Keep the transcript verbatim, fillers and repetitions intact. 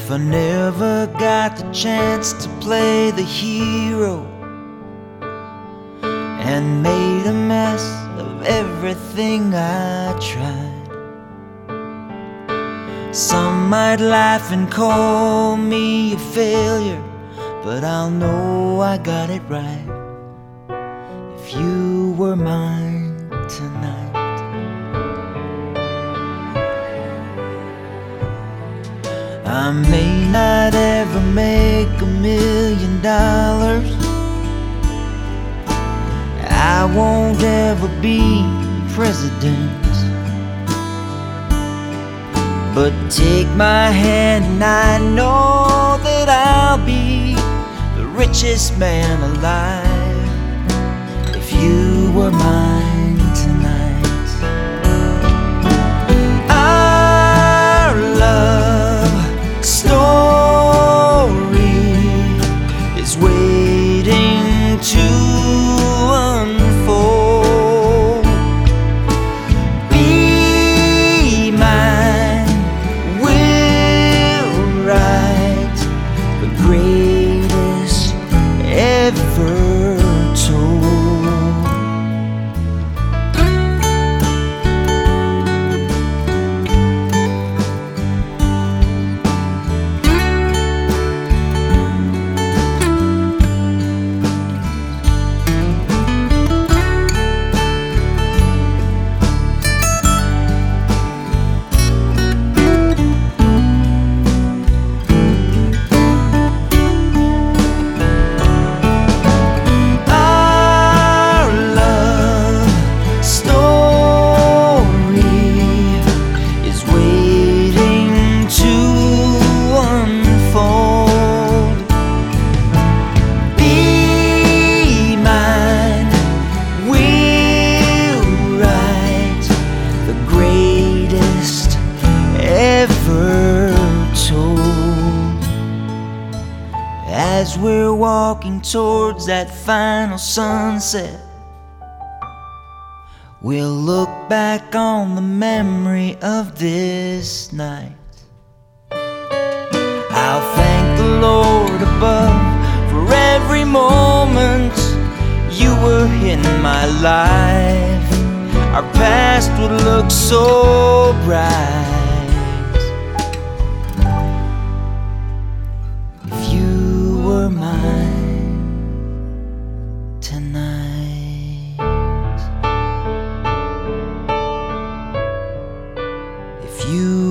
if I never got the chance to play the hero and made a mess of everything I tried. Some might laugh and call me a failure, but I'll know I got it right if you were mine tonight. I may not ever make a million dollars, I won't ever be president, but take my hand and I know that I'll be the richest man alive if you were mine tonight. Our love story is waiting to unfold. Be mine, we'll write the greatest ever told. As we're walking towards that final sunset, we'll look back on the memory of this night. I'll thank the Lord above for every moment you were in my life. Our past would look so bright if you were mine tonight. If you